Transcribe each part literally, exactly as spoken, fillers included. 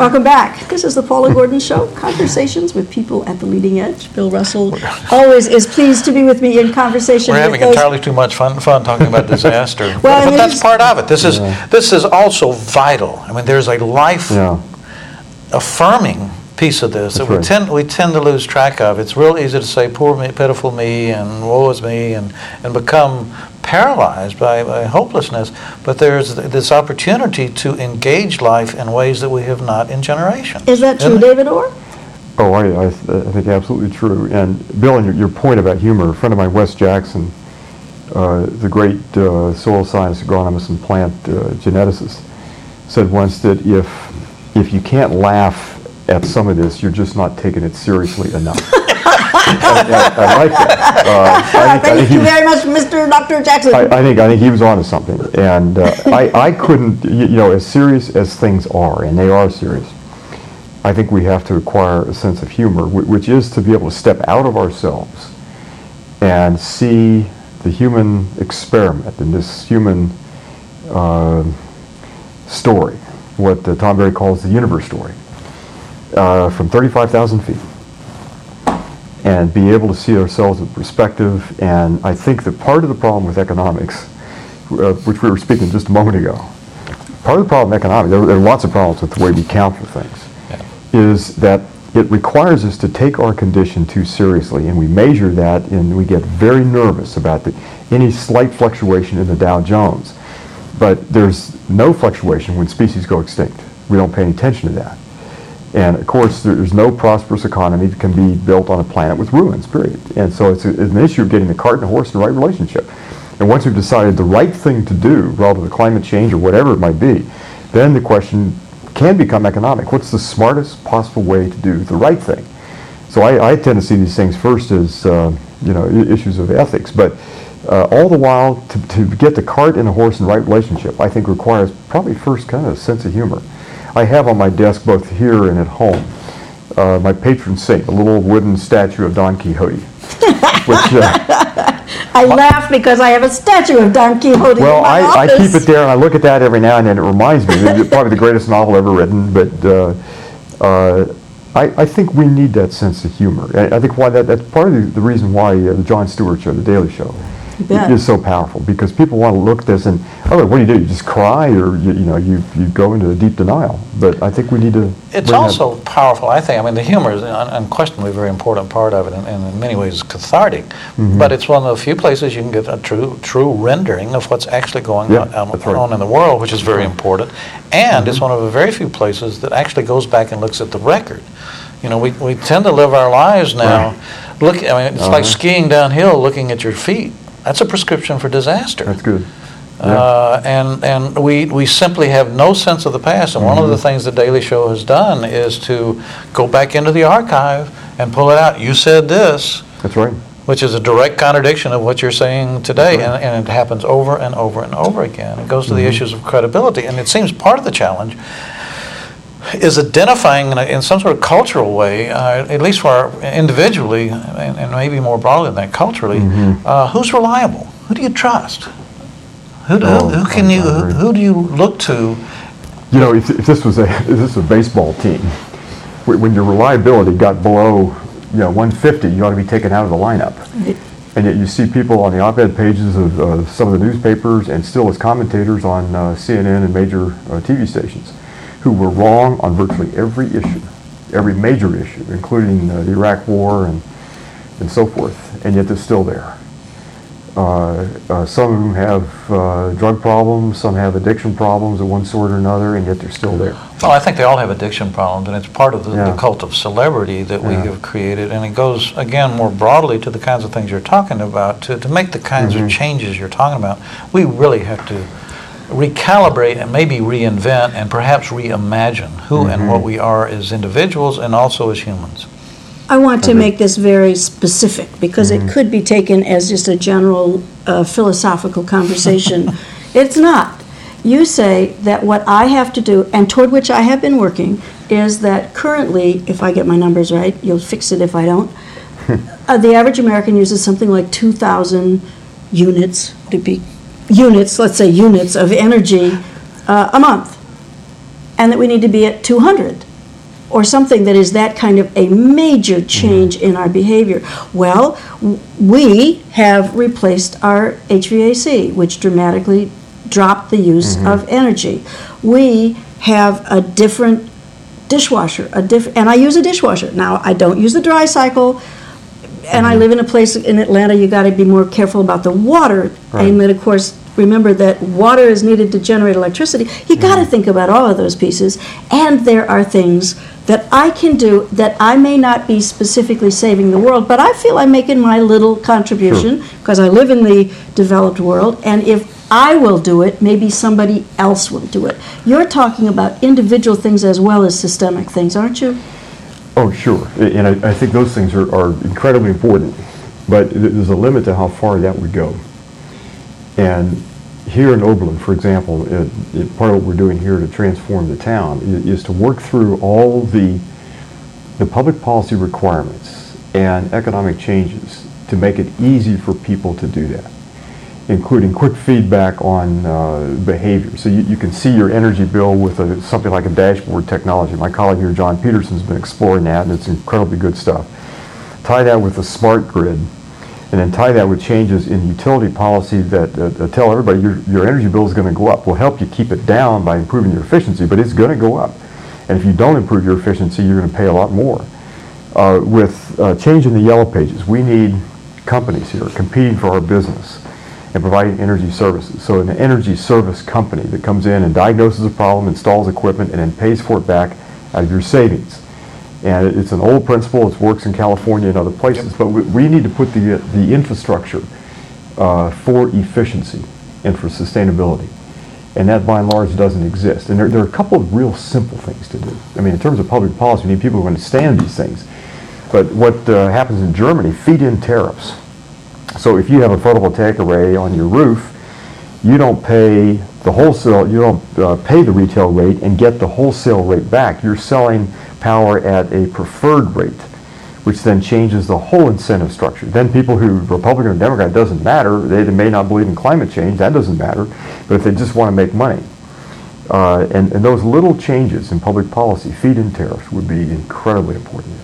Welcome back. This is the Paula Gordon Show, conversations with people at the leading edge. Bill Russell always is pleased to be with me in conversation. We're with having those. entirely too much fun, fun talking about disaster. Well, but but that's is, part of it. This is yeah. this is also vital. I mean, there's a life Yeah. affirming piece of this that That's we right. tend we tend to lose track of. It's real easy to say poor me, pitiful me, and woe is me, and and become paralyzed by, by hopelessness. But there's this opportunity to engage life in ways that we have not in generations. Is that true, Isn't it? David Orr? Oh, I, I, th- I think absolutely true. And Bill, and your, your point about humor, a friend of mine, Wes Jackson, uh, the great uh, soil scientist, agronomist, and plant uh, geneticist, said once that if if you can't laugh at some of this, you're just not taking it seriously enough. I, I, I like that. Uh, I think, I Thank think you he was- very much, Mister Doctor Jackson. I, I think I think he was onto something, and uh, I I couldn't you, you know as serious as things are, and they are serious. I think we have to acquire a sense of humor, wh- which is to be able to step out of ourselves and see the human experiment and this human uh, story, what uh, Tom Berry calls the universe story, uh, from thirty-five thousand feet. And be able to see ourselves in perspective. And I think that part of the problem with economics, uh, which we were speaking just a moment ago, part of the problem with economics, there, there are lots of problems with the way we count for things, yeah. is that it requires us to take our condition too seriously, and we measure that, and we get very nervous about the, any slight fluctuation in the Dow Jones. But there's no fluctuation when species go extinct. We don't pay any attention to that. And of course, there's no prosperous economy that can be built on a planet with ruins, period. And so it's, a, it's an issue of getting the cart and the horse in the right relationship. And once we've decided the right thing to do relative to climate change or whatever it might be, then the question can become economic. What's the smartest possible way to do the right thing? So I, I tend to see these things first as uh, you know I- issues of ethics, but uh, all the while to, to get the cart and the horse in the right relationship, I think requires probably first kind of a sense of humor. I have on my desk, both here and at home, uh, my patron saint, a little wooden statue of Don Quixote. which, uh, I laugh because I have a statue of Don Quixote well, in my I, I office. keep it there, and I look at that every now and then. It reminds me, it's probably the greatest novel ever written, but uh, uh, I, I think we need that sense of humor. I, I think why that, that's part of the, the reason why uh, the Jon Stewart Show, The Daily Show, bet. is so powerful, because people want to look at this and, oh, what do you do? You just cry, or you, you know, you, you go into a deep denial. But I think we need to. It's bring also that. powerful, I think. I mean, the humor is un- unquestionably a very important part of it, and, and in many ways cathartic. Mm-hmm. But it's one of the few places you can get a true true rendering of what's actually going Yeah, on, um, that's right. on in the world, which is very important. And it's one of the very few places that actually goes back and looks at the record. You know, we, we tend to live our lives now. Right. Look, I mean, it's Uh-huh. like skiing downhill, looking at your feet. That's a prescription for disaster. That's good. Uh, and and we, we simply have no sense of the past. And one of the things the Daily Show has done is to go back into the archive and pull it out. You said this, That's right. which is a direct contradiction of what you're saying today. That's right. And, and it happens over and over and over again. It goes to the issues of credibility. And it seems part of the challenge is identifying in, a, in some sort of cultural way, uh, at least for our, individually, and, and maybe more broadly than that, culturally, uh, who's reliable? Who do you trust? Who, do, Oh, who, who can I you? Who, agree. who do you look to? You know, if, if this was a if this was a baseball team, wh- when your reliability got below, you know, one fifty, you ought to be taken out of the lineup. And yet you see people on the op-ed pages of uh, some of the newspapers, and still as commentators on uh, C N N and major uh, T V stations, who were wrong on virtually every issue, every major issue, including uh, the Iraq War and and so forth, and yet they're still there. Uh, uh, some of them have uh, drug problems, some have addiction problems of one sort or another, and yet they're still there. Well, I think they all have addiction problems, and it's part of the, Yeah. the cult of celebrity that we Yeah. have created. And it goes, again, more broadly to the kinds of things you're talking about. To, to make the kinds Mhm. of changes you're talking about, we really have to recalibrate and maybe reinvent and perhaps reimagine who and Mhm. what we are as individuals and also as humans. I want to Okay. make this very specific, because it could be taken as just a general uh, philosophical conversation. It's not. You say that what I have to do, and toward which I have been working, is that currently, if I get my numbers right, you'll fix it if I don't, uh, the average American uses something like two thousand units, to be units, let's say units of energy uh, a month, and that we need to be at two hundred. or something that is that kind of a major change in our behavior. Well, w- we have replaced our H V A C, which dramatically dropped the use of energy. We have a different dishwasher, a diff- and I use a dishwasher. Now, I don't use the dry cycle, and I live in a place in Atlanta, you got to be more careful about the water. Right. And then, of course, remember that water is needed to generate electricity. You got to think about all of those pieces. And there are things that I can do that I may not be specifically saving the world, but I feel I'm making my little contribution because I live in the developed world. And if I will do it, maybe somebody else will do it. You're talking about individual things as well as systemic things, aren't you? Oh, sure. And I, I think those things are, are incredibly important. But th- there's a limit to how far that would go. And here in Oberlin, for example, it, it, part of what we're doing here to transform the town is, is to work through all the, the public policy requirements and economic changes to make it easy for people to do that, including quick feedback on uh, behavior. So you, you can see your energy bill with a, something like a dashboard technology. My colleague here, John Peterson, has been exploring that, and it's incredibly good stuff. Tie that with a smart grid, and then tie that with changes in utility policy that uh, tell everybody your, your energy bill is going to go up. We'll help you keep it down by improving your efficiency, but it's going to go up. And if you don't improve your efficiency, you're going to pay a lot more. Uh, with uh, changing the yellow pages, we need companies here competing for our business and providing energy services. So an energy service company that comes in and diagnoses a problem, installs equipment, and then pays for it back out of your savings. And it's an old principle. It works in California and other places. But we, we need to put the, the infrastructure uh, for efficiency and for sustainability. And that, by and large, doesn't exist. And there, there are a couple of real simple things to do. I mean, in terms of public policy, we need people who understand these things. But what uh, happens in Germany, feed-in tariffs. So if you have a photovoltaic array on your roof, you don't pay the wholesale, you don't uh, pay the retail rate and get the wholesale rate back. You're selling power at a preferred rate, which then changes the whole incentive structure. Then people who, Republican or Democrat, doesn't matter. They may not believe in climate change, that doesn't matter. But if they just want to make money. Uh, and, and those little changes in public policy, feed-in tariffs, would be incredibly important.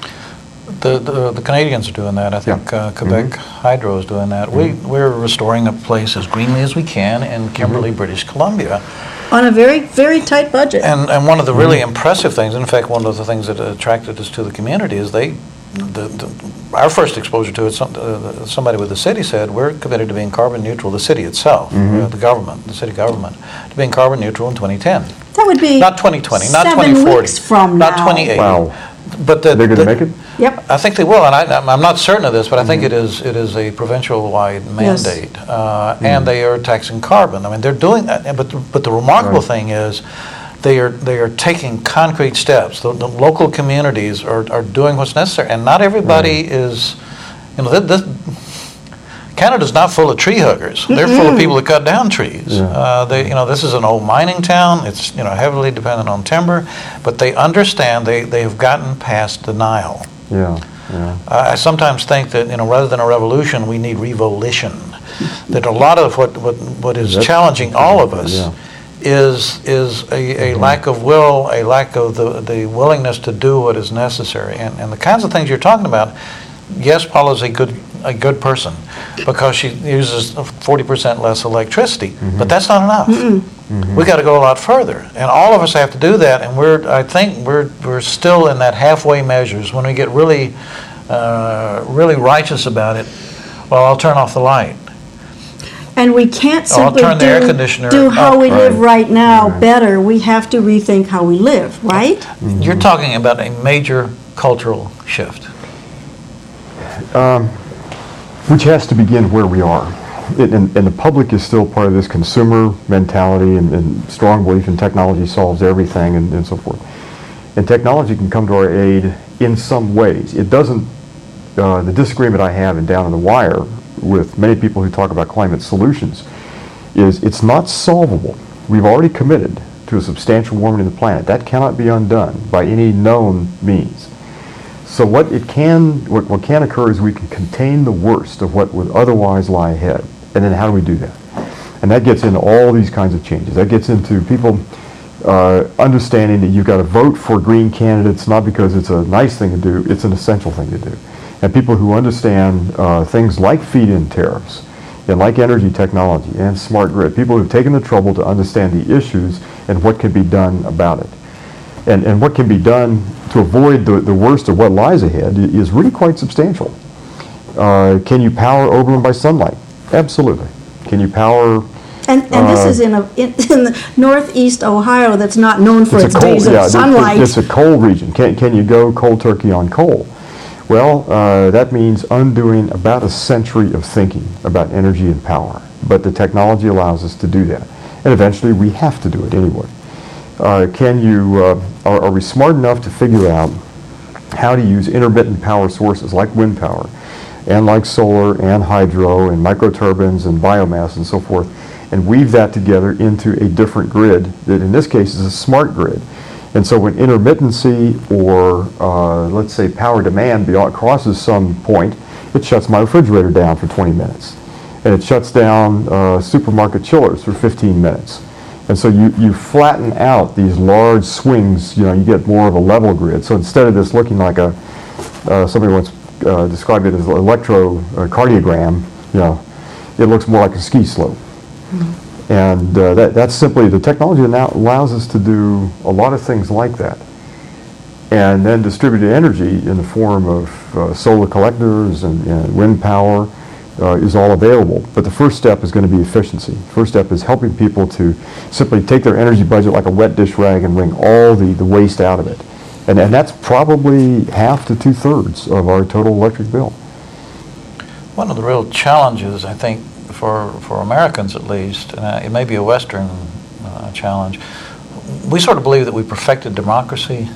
The, the, the Canadians are doing that. I think Yeah. uh, Quebec Mm-hmm. Hydro is doing that. We, we're restoring a place as greenly as we can in Kimberley, Mm-hmm. British Columbia. On a very, very tight budget. And, and one of the really impressive things, in fact, one of the things that attracted us to the community is they, the, the, our first exposure to it, some, uh, somebody with the city said, we're committed to being carbon neutral, the city itself, uh, the government, the city government, to being carbon neutral in twenty ten. That would be Not twenty twenty, not seven twenty forty. weeks from Not now. twenty eighty. Wow. But the, They're going to the- make it? Yep. I think they will, and I, I'm I'm not certain of this, but I think it is it is a provincial-wide Yes. mandate, uh, and they are taxing carbon. I mean, they're doing that, but the, but the remarkable Right. thing is, they are they are taking concrete steps. The, the local communities are, are doing what's necessary, and not everybody is, you know, this, this, Canada's not full of tree huggers. They're full of people that cut down trees. Yeah. Uh, they, you know, this is an old mining town. It's, you know, heavily dependent on timber, but they understand they they have gotten past denial. Yeah, yeah. I I sometimes think that, you know, rather than a revolution, we need revolition. That a lot of what, what, what is That's- challenging all of us yeah. is is a, a lack of will, a lack of the, the willingness to do what is necessary. And, and the kinds of things you're talking about, yes, Paula's a good a good person because she uses forty percent less electricity, but that's not enough. We got to go a lot further, and all of us have to do that. And we're, I think, we're we're still in that halfway measures. When we get really, uh, really righteous about it, well, I'll turn off the light. And we can't Oh, I'll simply turn the air do, conditioner do how up. we live Right. right now Right. better. We have to rethink how we live, right? You're talking about a major cultural shift. Which has to begin where we are. It, and, and the public is still part of this consumer mentality and, and strong belief in technology solves everything and, and so forth. And technology can come to our aid in some ways. It doesn't, uh, the disagreement I have in Down in the Wire with many people who talk about climate solutions is it's not solvable. We've already committed to a substantial warming of the planet. That cannot be undone by any known means. So what it can, what, what can occur is we can contain the worst of what would otherwise lie ahead. And then how do we do that? And that gets into all these kinds of changes. That gets into people Uh, understanding that you've got to vote for green candidates not because it's a nice thing to do, it's an essential thing to do. And people who understand uh, things like feed-in tariffs and like energy technology and smart grid, people who've taken the trouble to understand the issues and what can be done about it. And, and what can be done to avoid the, the worst of what lies ahead is really quite substantial. Uh, can you power Oberlin by sunlight? Absolutely. Can you power... And, and this Uh, is in a, in, in the northeast Ohio that's not known for It's its a cold, days yeah, of it- sunlight. It's a cold region. Can, can you go cold turkey on coal? Well, uh, that means undoing about a century of thinking about energy and power. But the technology allows us to do that. And eventually we have to do it anyway. Uh, can you, uh, are, are we smart enough to figure out how to use intermittent power sources like wind power and like solar and hydro and microturbines and biomass and so forth, and weave that together into a different grid that in this case is a smart grid. And so when intermittency or uh, let's say power demand beyond crosses some point, it shuts my refrigerator down for twenty minutes. And it shuts down uh, supermarket chillers for fifteen minutes. And so you, you flatten out these large swings, you know, you get more of a level grid. So instead of this looking like a, uh, somebody once uh, described it as an electrocardiogram, you know, it looks more like a ski slope. And uh, that, that's simply, the technology now allows us to do a lot of things like that. And then distributed energy in the form of uh, solar collectors and, and wind power uh, is all available. But the first step is going to be efficiency. First step is helping people to simply take their energy budget like a wet dish rag and wring all the, the waste out of it. And, and that's probably half to two-thirds of our total electric bill. One of the real challenges, I think, for, for Americans at least, and uh, it may be a Western uh, challenge, we sort of believe that we perfected democracy,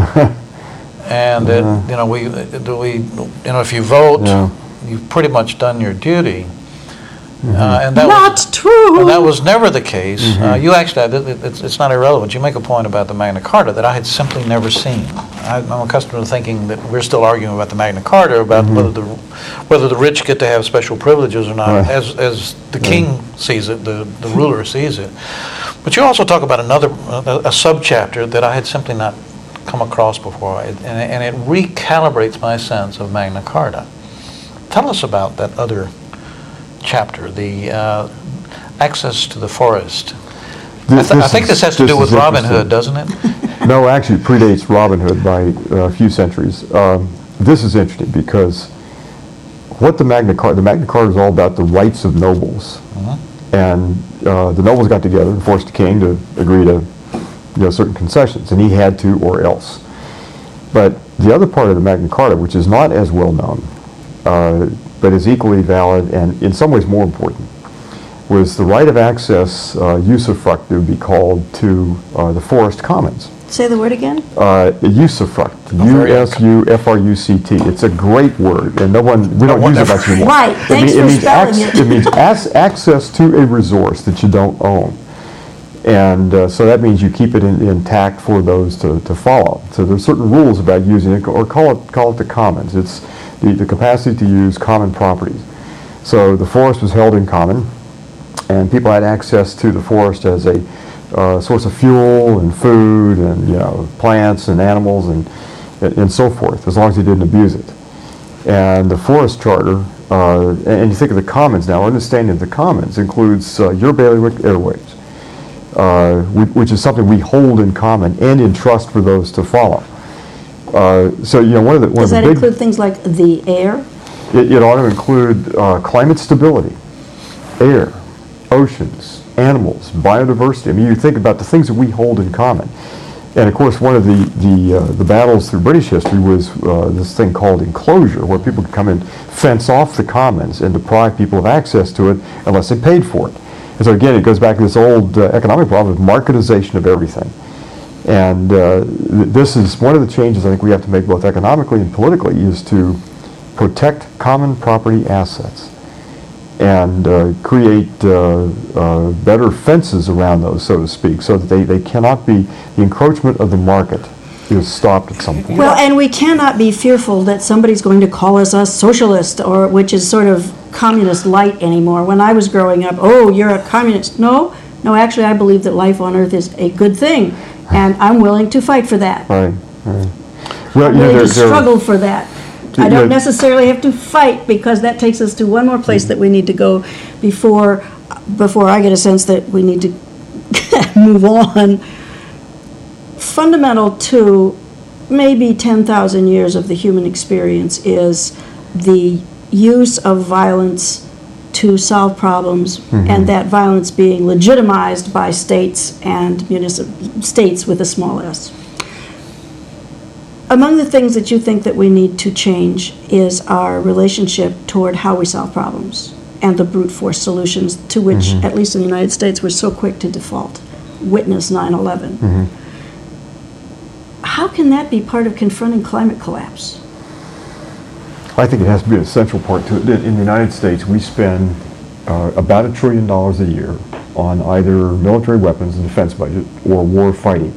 and that, Uh-huh. you know, we, do we, you know, if you vote, Yeah. you've pretty much done your duty. Mm-hmm. Uh, and that Not was, true. And that was never the case. Mm-hmm. Uh, you actually, it, it, it's, it's not irrelevant. You make a point about the Magna Carta that I had simply never seen. I, I'm accustomed to thinking that we're still arguing about the Magna Carta, about Mm-hmm. whether the whether the rich get to have special privileges or not, Right. as as the king sees it, the, the ruler sees it. But you also talk about another a, a subchapter that I had simply not come across before, it, and, and it recalibrates my sense of Magna Carta. Tell us about that other chapter, the uh, access to the forest. I, This- th- I this think is- this has to this do with is Robin interesting. Hood, doesn't it? No, actually, it predates Robin Hood by uh, a few centuries. Um, this is interesting because what the Magna Carta, the Magna Carta is all about the rights of nobles. And uh, the nobles got together and forced the king to agree to, you know, certain concessions, and he had to or else. But the other part of the Magna Carta, which is not as well known, uh, but is equally valid and in some ways more important, was the right of access, uh, usufruct, it would be called, to uh, the forest commons. Say the word again? Uh, usufruct, Oh, U very S U F R U C T. It's a great word, and no one, we don't use it wonderful. much anymore. Right, It thanks mean- it for means spelling ac- it. It means ac- access to a resource that you don't own. And uh, so that means you keep it in, intact for those to, to follow. So there's certain rules about using it, or call it, call it the commons. It's the, the capacity to use common properties. So the forest was held in common, and people had access to the forest as a uh, source of fuel and food and, you know, plants and animals and, and so forth, as long as they didn't abuse it. And the Forest Charter, uh, and, and you think of the commons now, understanding of the commons includes uh, your bailiwick airwaves, uh, which, which is something we hold in common and in trust for those to follow. Uh, so, you know, one of the, one Does of the that big... include things like the air? It, it ought to include uh, climate stability, air, oceans, animals, biodiversity. I mean, you think about the things that we hold in common. And of course, one of the the, uh, the battles through British history was uh, this thing called enclosure, where people could come and fence off the commons and deprive people of access to it unless they paid for it. And so again, it goes back to this old uh, economic problem of marketization of everything. And uh, th- this is one of the changes I think we have to make both economically and politically, is to protect common property assets and uh, create uh, uh, better fences around those, so to speak, so that they, they cannot be, the encroachment of the market is stopped at some point. Well, and we cannot be fearful that somebody's going to call us a socialist, or which is sort of communist light anymore. When I was growing up, oh, you're a communist. No, No, actually, I believe that life on Earth is a good thing, and I'm willing to fight for that. Right, right. Well, I'm you know, willing there- to there- struggle for that. I Yeah. don't necessarily have to fight, because that takes us to one more place that we need to go before, before I get a sense that we need to move on. Fundamental to maybe ten thousand years of the human experience is the use of violence to solve problems, and that violence being legitimized by states and municip- states with a small s. Among the things that you think that we need to change is our relationship toward how we solve problems and the brute force solutions to which, at least in the United States, we're so quick to default. Witness nine eleven. How can that be part of confronting climate collapse? I think it has to be an essential part to it. In in the United States, we spend uh, about a trillion dollars a year on either military weapons and defense budget or war fighting.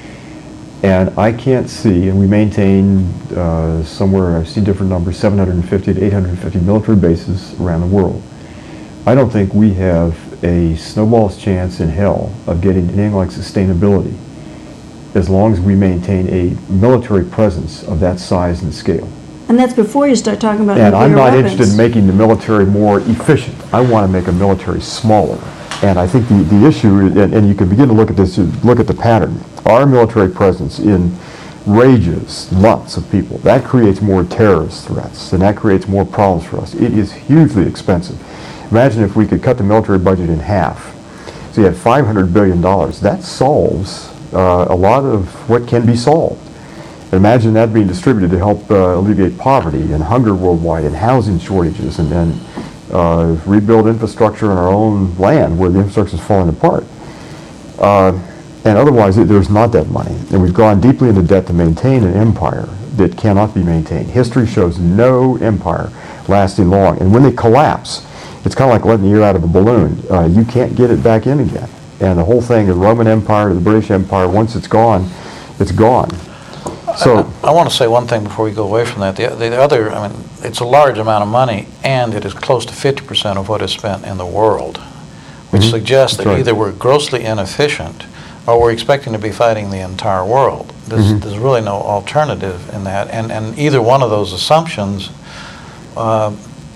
And I can't see, and we maintain uh, somewhere, I've seen different numbers, seven hundred fifty to eight hundred fifty military bases around the world. I don't think we have a snowball's chance in hell of getting anything like sustainability as long as we maintain a military presence of that size and scale. And that's before you start talking about And nuclear I'm not weapons. interested in making the military more efficient. I want to make a military smaller. And I think the, the issue, and, and you can begin to look at this, look at the pattern. Our military presence in rages lots of people. That creates more terrorist threats, and that creates more problems for us. It is hugely expensive. Imagine if we could cut the military budget in half. So you had five hundred billion dollars. That solves uh, a lot of what can be solved. Imagine that being distributed to help uh, alleviate poverty and hunger worldwide and housing shortages, and then uh, rebuild infrastructure on our own land where the infrastructure is falling apart. Uh, and otherwise, it, there's not that money. And we've gone deeply into debt to maintain an empire that cannot be maintained. History shows no empire lasting long. And when they collapse, it's kind of like letting the air out of a balloon. Uh, you can't get it back in again. And the whole thing, the Roman Empire, the British Empire, once it's gone, it's gone. So I, I want to say one thing before we go away from that. The, the other, I mean, it's a large amount of money, and it is close to fifty percent of what is spent in the world, which Mhm. suggests that That's right. either we're grossly inefficient or we're expecting to be fighting the entire world. There's, Mhm. there's really no alternative in that, and, and either one of those assumptions uh,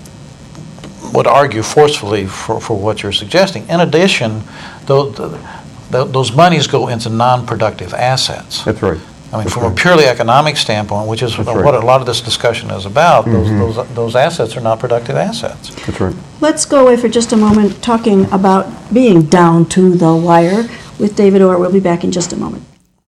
would argue forcefully for, for what you're suggesting. In addition, those, those monies go into non-productive assets. that's right. I mean, That's from a right. purely economic standpoint, which is That's what right. a lot of this discussion is about, those, Mhm. those, those assets are not productive assets. That's right. Let's go away for just a moment talking about being down to the wire with David Orr. We'll be back in just a moment.